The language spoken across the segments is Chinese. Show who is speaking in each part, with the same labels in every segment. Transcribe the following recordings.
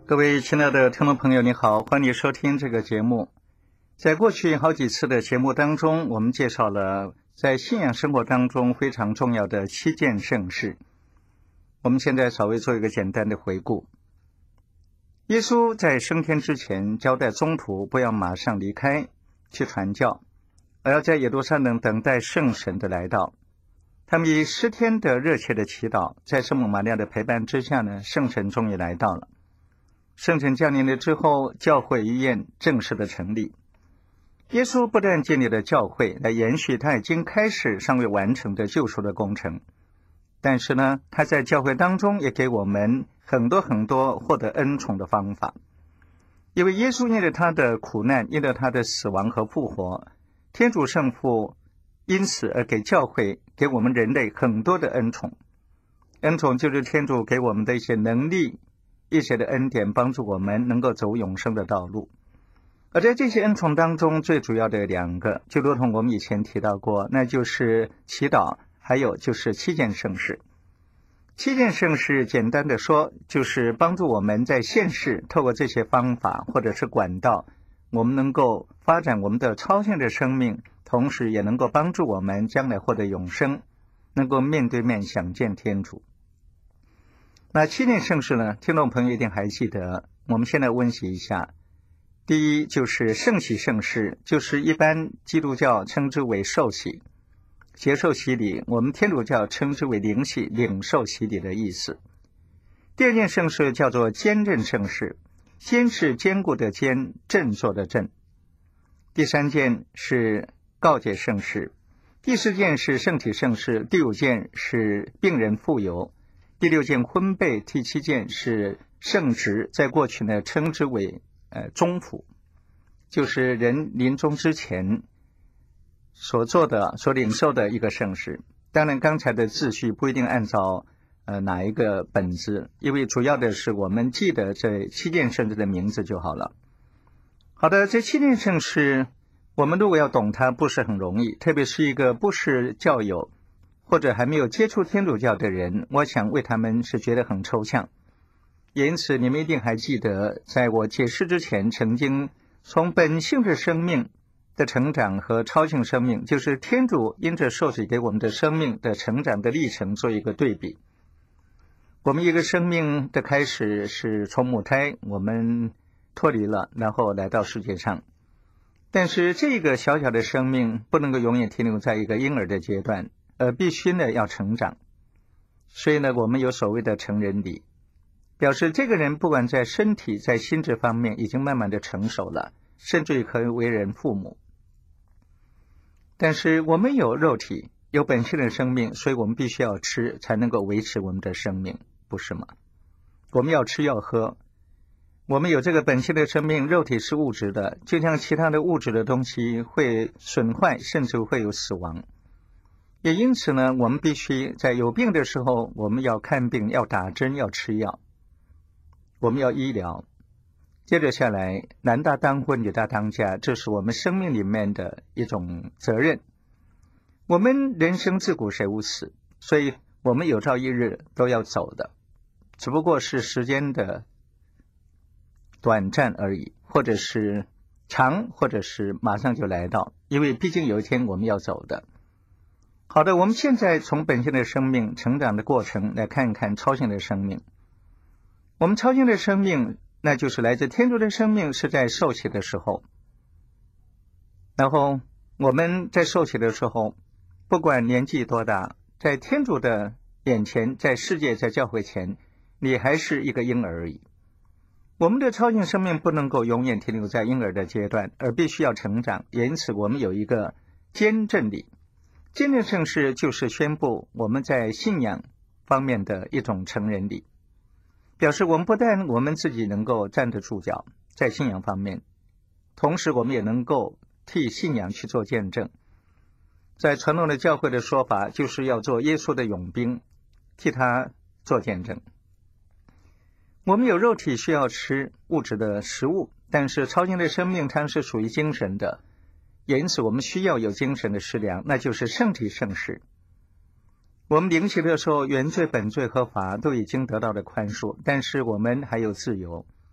Speaker 1: 各位亲爱的听众朋友，你好，欢迎收听这个节目。在过去好几次的节目当中，我们介绍了在信仰生活当中非常重要的7件圣事。我们现在稍微做一个简单的回顾。耶稣在升天之前交代宗徒不要马上离开去传教，而要在耶路撒冷等待圣神的来到。他们以10天的热切的祈祷，在圣母玛利亚的陪伴之下呢，圣神终于来到了。圣神降临了之后，教会医院正式的成立。耶稣不但建立了教会来延续他已经开始尚未完成的救赎的工程，但是呢，他在教会当中也给我们很多获得恩宠的方法。因为耶稣因着他的苦难，因着他的死亡和复活，天主圣父因此而给教会给我们人类很多的恩宠。恩宠就是天主给我们的一些能力，一些的恩典，帮助我们能够走永生的道路。而在这些恩宠当中，最主要的2个，就如同我们以前提到过，那就是祈祷，还有就是7件圣事。7件圣事简单的说，就是帮助我们在现世透过这些方法或者是管道，我们能够发展我们的超性的生命，同时也能够帮助我们将来获得永生，能够面对面想见天主。那7件圣事呢，听众朋友一定还记得，我们现在温习一下。第一就是圣洗圣事，就是一般基督教称之为受洗，接受洗礼，我们天主教称之为灵洗，领受洗礼的意思。第2件圣事叫做坚振圣事，坚是坚固的坚，振作的振。第3件是告解圣事，第4件是圣体圣事，第5件是病人复游，第6件婚备，第7件是圣职，在过去呢称之为中辅，就是人临终之前所做的所领受的一个圣事。当然刚才的秩序不一定按照哪一个本子，因为主要的是我们记得这7件圣事的名字就好了。好的，这7件圣事我们如果要懂它不是很容易，特别是一个不是教友或者还没有接触天主教的人，我想为他们是觉得很抽象。因此你们一定还记得，在我解释之前曾经从本性的生命的成长和超性生命，就是天主因着受洗给我们的生命的成长的历程做一个对比。我们一个生命的开始是从母胎，我们脱离了，然后来到世界上，但是这个小小的生命不能够永远停留在一个婴儿的阶段，必须呢要成长。所以呢，我们有所谓的成人礼，表示这个人不管在身体在心智方面已经慢慢的成熟了，甚至于可以为人父母。但是我们有肉体有本性的生命，所以我们必须要吃才能够维持我们的生命，不是吗？我们要吃要喝，我们有这个本性的生命，肉体是物质的，就像其他的物质的东西会损坏，甚至会有死亡。也因此呢，我们必须在有病的时候，我们要看病，要打针，要吃药，我们要医疗。接着下来，男大当婚，女大当嫁，这是我们生命里面的一种责任。我们人生自古谁无死，所以我们有朝一日都要走的，只不过是时间的短暂而已，或者是长，或者是马上就来到，因为毕竟有一天我们要走的。好的，我们现在从本性的生命成长的过程来看一看超性的生命。我们超性的生命，那就是来自天主的生命，是在受洗的时候。然后我们在受洗的时候，不管年纪多大，在天主的眼前，在世界，在教会前，你还是一个婴儿而已。我们的超性生命不能够永远停留在婴儿的阶段，而必须要成长。因此我们有一个坚振礼。坚振圣事就是宣布我们在信仰方面的一种成人礼，表示我们不但我们自己能够站得住脚在信仰方面，同时我们也能够替信仰去做见证。在传统的教会的说法，就是要做耶稣的勇兵，替他做见证。我们有肉体需要吃物质的食物，但是超性的生命它是属于精神的，因此我们需要有精神的食粮，那就是圣体圣事。我们灵洗的时候，原罪本罪和罚都已经得到了宽恕，但是我们还有自由。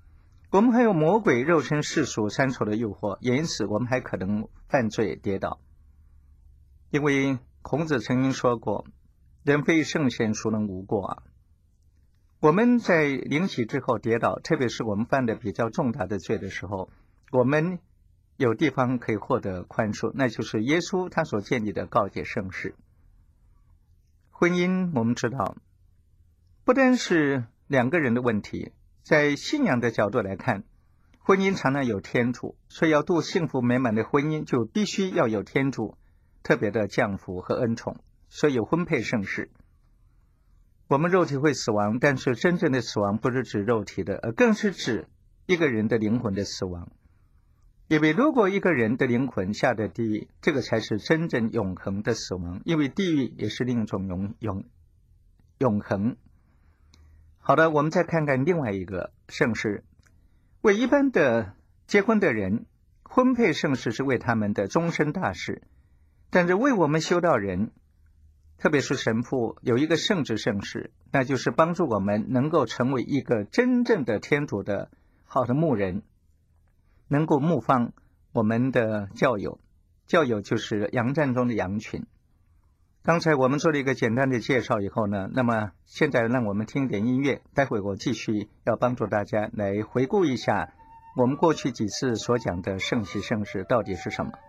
Speaker 1: 我们还有魔鬼、肉身、世俗三重的诱惑，也因此我们还可能犯罪跌倒。因为孔子曾经说过，人非圣贤，孰能无过啊？我们在灵洗之后跌倒，特别是我们犯的比较重大的罪的时候，我们有地方可以获得宽恕，那就是耶稣他所建立的告解圣事。婚姻我们知道不单是两个人的问题，在信仰的角度来看，婚姻常常有天主，所以要度幸福美满的婚姻就必须要有天主特别的降福和恩宠，所以有婚配圣事。我们肉体会死亡，但是真正的死亡不是指肉体的，而更是指一个人的灵魂的死亡。因为如果一个人的灵魂下的地狱，这个才是真正永恒的死亡，因为地狱也是另一种永恒。好的，我们再看看另外一个圣事。为一般的结婚的人，婚配圣事是为他们的终身大事，但是为我们修道人，特别是神父，有一个圣职圣事，那就是帮助我们能够成为一个真正的天主的好的牧人，能够牧放我们的教友。教友就是羊站中的羊群。刚才我们做了一个简单的介绍以后呢，那么现在让我们听点音乐，待会我继续要帮助大家来回顾一下我们过去几次所讲的圣洗圣事到底是什么。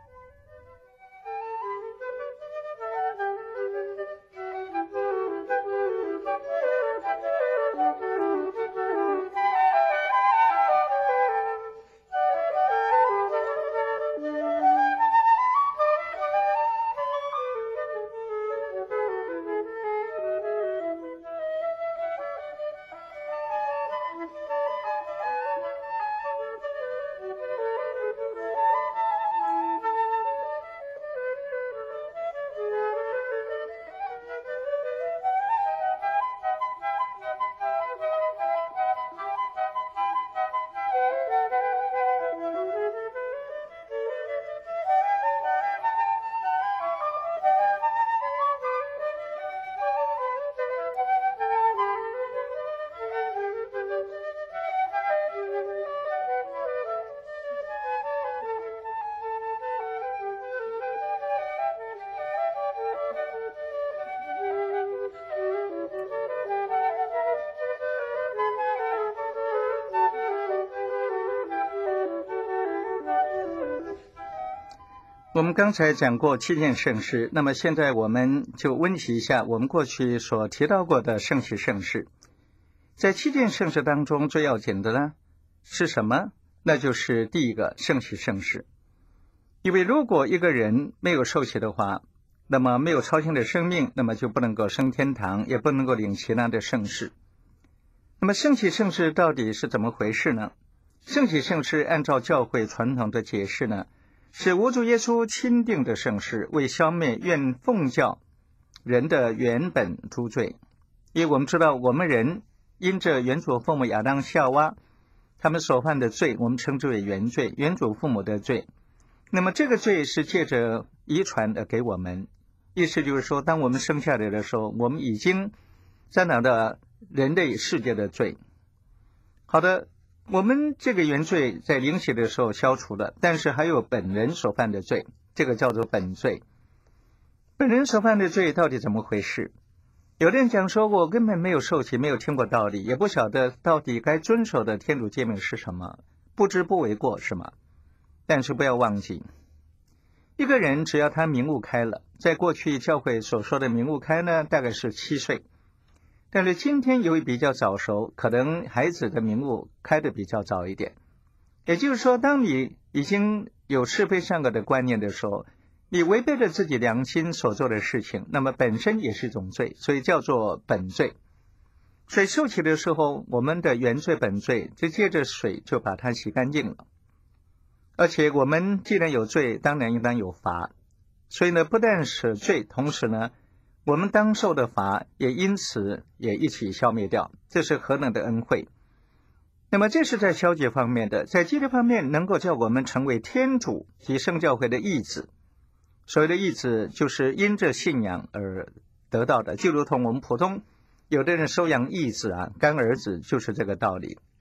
Speaker 1: 我们刚才讲过7件圣事，那么现在我们就温习一下我们过去所提到过的圣洗圣事。在7件圣事当中，最要紧的呢是什么？那就是第一个圣洗圣事。因为如果一个人没有受洗的话，那么没有超性的生命，那么就不能够升天堂，也不能够领其他的圣事。那么圣洗圣事到底是怎么回事呢？圣洗圣事按照教会传统的解释呢，是无主耶稣钦定的圣事，为消灭愿奉教人的原本诸罪。因为我们知道我们人因着原祖父母亚当夏娃他们所犯的罪，我们称之为原罪，原祖父母的罪。那么这个罪是借着遗传的给我们，意思就是说当我们生下来的时候，我们已经沾染了人类世界的罪。好的，我们这个原罪在灵洗的时候消除了，但是还有本人所犯的罪，这个叫做本罪。本人所犯的罪到底怎么回事？有的人讲说，我根本没有受洗，没有听过道理，也不晓得到底该遵守的天主诫命是什么，不知不为过，是吗？但是不要忘记，一个人只要他明悟开了，在过去教会所说的明悟开呢，大概是7岁。但是今天由于比较早熟，可能孩子的明悟开得比较早一点。也就是说，当你已经有是非善恶的观念的时候，你违背了自己良心所做的事情，那么本身也是一种罪，所以叫做本罪。所以受洗的时候，我们的原罪本罪就借着水就把它洗干净了。而且我们既然有罪，当然应当有罚，所以呢，不但是罪，同时呢，我们当受的罚也因此也一起消灭掉，这是何等的恩惠。那么这是在消解方面的，在积极方面能够叫我们成为天主及圣教会的义子。所谓的义子就是因着信仰而得到的，就如同我们普通有的人收养义子啊，干儿子，就是这个道理。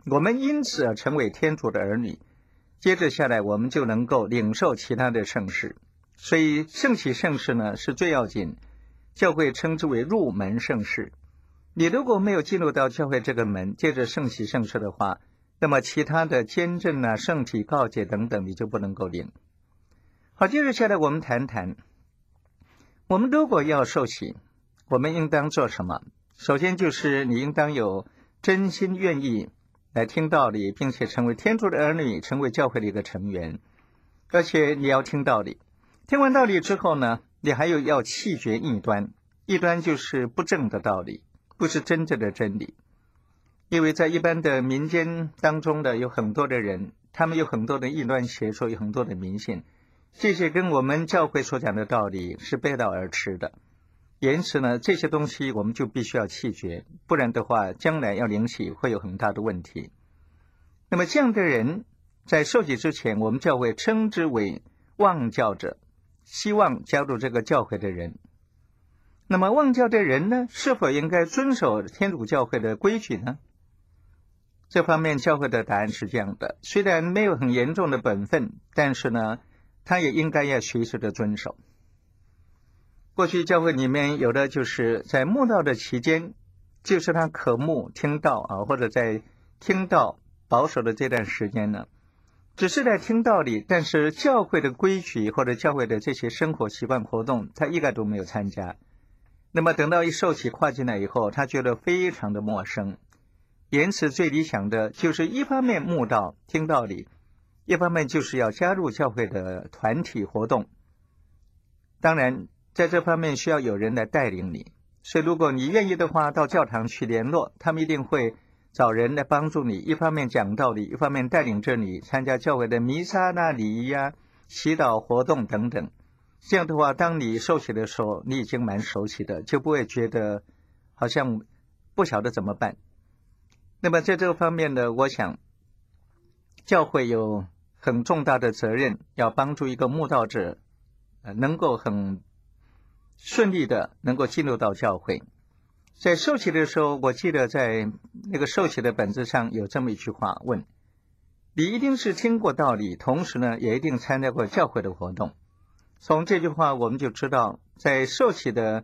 Speaker 1: 我们因此而成为天主的儿女，接着下来我们就能够领受其他的圣事。所以圣洗圣事呢是最要紧，教会称之为入门圣事。你如果没有进入到教会这个门，借着圣洗圣事的话，那么其他的监证啊、圣体告解等等你就不能够领。好，接着下来我们谈谈，我们如果要受洗，我们应当做什么？首先就是你应当有真心愿意来听道理，并且成为天主的儿女，成为教会的一个成员，而且你要听道理。听完道理之后呢，你还有要弃绝异端，异端就是不正的道理，不是真正的真理。因为在一般的民间当中的有很多的人，他们有很多的异端邪说，有很多的迷信，这些跟我们教会所讲的道理是背道而驰的。因此呢，这些东西我们就必须要弃绝，不然的话将来要领洗会有很大的问题。那么这样的人在受洗之前，我们教会称之为望教者，希望加入这个教会的人。那么望教的人呢，是否应该遵守天主教会的规矩呢？这方面教会的答案是这样的，虽然没有很严重的本分，但是呢他也应该要随时的遵守。过去教会里面有的就是在慕道的期间，就是他渴慕听道啊，或者在听道保守的这段时间呢，只是在听道理，但是教会的规矩或者教会的这些生活习惯活动他一概都没有参加。那么等到一受洗跨进来以后，他觉得非常的陌生。因此最理想的就是一方面慕道听道理，一方面就是要加入教会的团体活动。当然在这方面需要有人来带领你，所以如果你愿意的话，到教堂去联络，他们一定会找人来帮助你，一方面讲道理，一方面带领着你参加教会的弥撒啊、礼仪啊、祈祷活动等等。这样的话，当你受洗的时候，你已经蛮熟悉的，就不会觉得好像不晓得怎么办。那么在这个方面呢，我想教会有很重大的责任，要帮助一个慕道者能够很顺利的能够进入到教会。在受洗的时候，我记得在那个受洗的本子上有这么一句话问，你一定是听过道理，同时呢也一定参加过教会的活动。从这句话我们就知道，在受洗的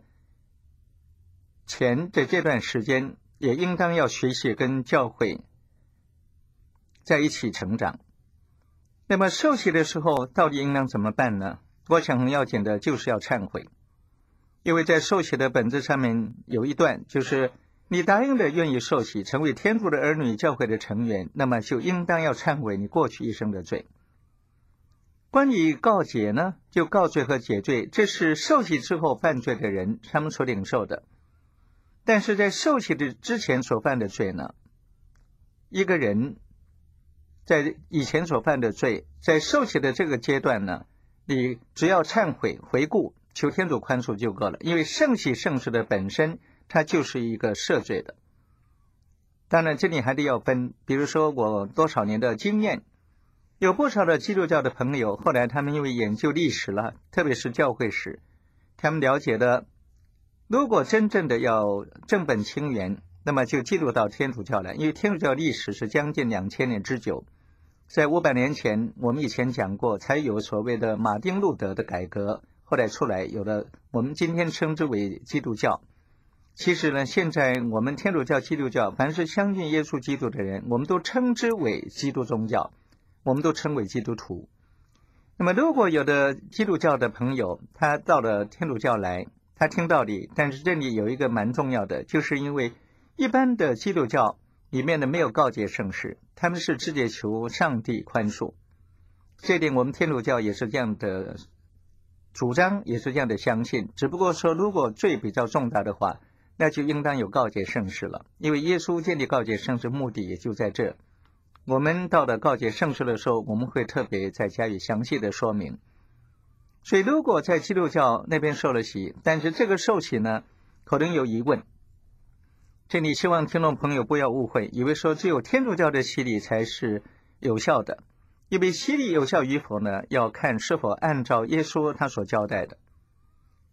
Speaker 1: 前的这段时间，也应当要学习跟教会在一起成长。那么受洗的时候到底应当怎么办呢？我想很要紧的就是要忏悔。因为在受洗的本子上面有一段，就是你答应的愿意受洗，成为天主的儿女、教会的成员，那么就应当要忏悔你过去一生的罪。关于告解呢，就告罪和解罪，这是受洗之后犯罪的人他们所领受的。但是在受洗的之前所犯的罪呢，一个人在以前所犯的罪，在受洗的这个阶段呢，你只要忏悔回顾，求天主宽恕就够了。因为圣洗圣事的本身它就是一个赦罪的。当然这里还得要分，比如说我多少年的经验，有不少的基督教的朋友，后来他们因为研究历史了，特别是教会史，他们了解的，如果真正的要正本清源，那么就进入到天主教来。因为天主教历史是将近2000年之久，在500年前我们以前讲过，才有所谓的马丁路德的改革，后来出来有了我们今天称之为基督教。其实呢，现在我们天主教、基督教，凡是相信耶稣基督的人，我们都称之为基督宗教，我们都称为基督徒。那么如果有的基督教的朋友他到了天主教来，他听道理，但是这里有一个蛮重要的，就是因为一般的基督教里面的没有告解圣事，他们是直接求上帝宽恕。这一点我们天主教也是这样的主张，也是这样的相信，只不过说如果罪比较重大的话，那就应当有告解圣事了。因为耶稣建立告解圣事目的也就在这，我们到了告解圣事的时候，我们会特别再加以详细的说明。所以如果在基督教那边受了洗，但是这个受洗呢可能有疑问，这里希望听众朋友不要误会，以为说只有天主教的洗礼才是有效的。因为洗礼有效与否呢，要看是否按照耶稣他所交代的。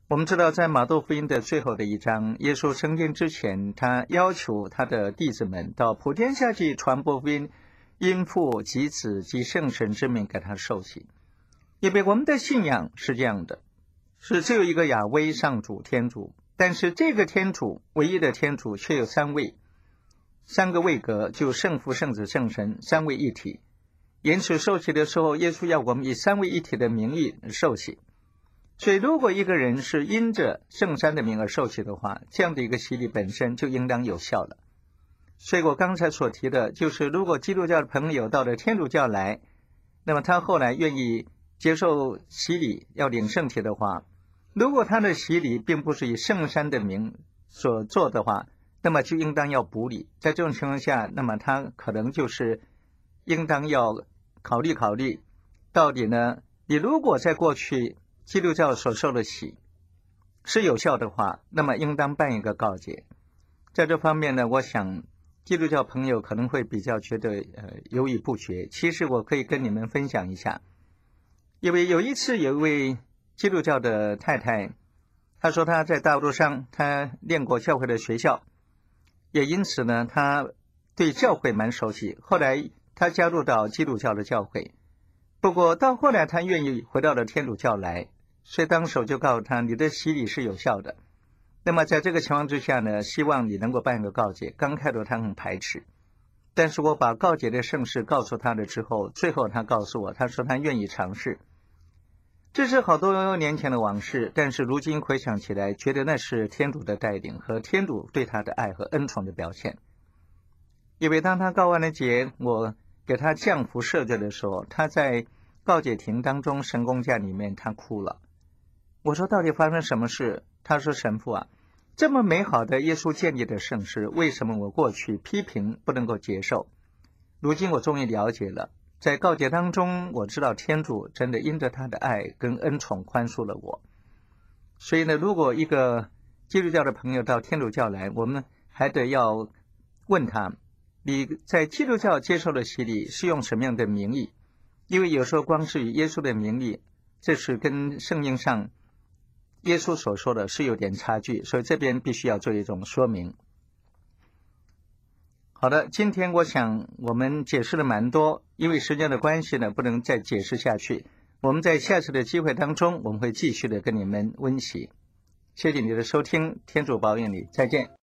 Speaker 1: 我们知道在马窦福音的最后的一章，耶稣升天之前，他要求他的弟子们到普天下去传播福音，因父及子及圣神之名给他受洗。因为我们的信仰是这样的，是只有一个亚威上主天主，但是这个天主唯一的天主却有三位，三个位格，就圣父圣子圣神三位一体。因此受洗的时候，耶稣要我们以三位一体的名义受洗。所以如果一个人是因着圣三的名而受洗的话，这样的一个洗礼本身就应当有效了。所以我刚才所提的就是如果基督教的朋友到了天主教来，那么他后来愿意接受洗礼要领圣体的话，如果他的洗礼并不是以圣三的名所做的话，那么就应当要补礼。在这种情况下，那么他可能就是应当要考虑到底呢，你如果在过去基督教所受的洗是有效的话，那么应当办一个告解。在这方面呢，我想基督教朋友可能会比较觉得犹豫不决。其实我可以跟你们分享一下，因为有一次有一位基督教的太太，她说她在大陆上她念过教会的学校，也因此呢她对教会蛮熟悉。后来她加入到基督教的教会，不过到后来她愿意回到了天主教来，所以当时我就告诉她，你的洗礼是有效的。那么在这个情况之下呢，希望你能够办一个告解。刚开始她很排斥，但是我把告解的圣事告诉她了之后，最后她告诉我，她说她愿意尝试。这是好多年前的往事，但是如今回想起来，觉得那是天主的带领和天主对她的爱和恩宠的表现。因为当她告完了解，我给她降服赦罪的时候，她在告解亭当中神功架里面她哭了。我说到底发生什么事？她说神父啊，这么美好的耶稣建立的圣事，为什么我过去批评不能够接受？如今我终于了解了，在告解当中我知道天主真的因着他的爱跟恩宠宽恕了我。所以呢，如果一个基督教的朋友到天主教来，我们还得要问他，你在基督教接受的洗礼是用什么样的名义？因为有时候光是以耶稣的名义，这是跟圣经上耶稣所说的是有点差距，所以这边必须要做一种说明。好的，今天我想我们解释了蛮多，因为时间的关系呢，不能再解释下去。我们在下次的机会当中，我们会继续的跟你们温习。谢谢你的收听，天主保佑你，再见。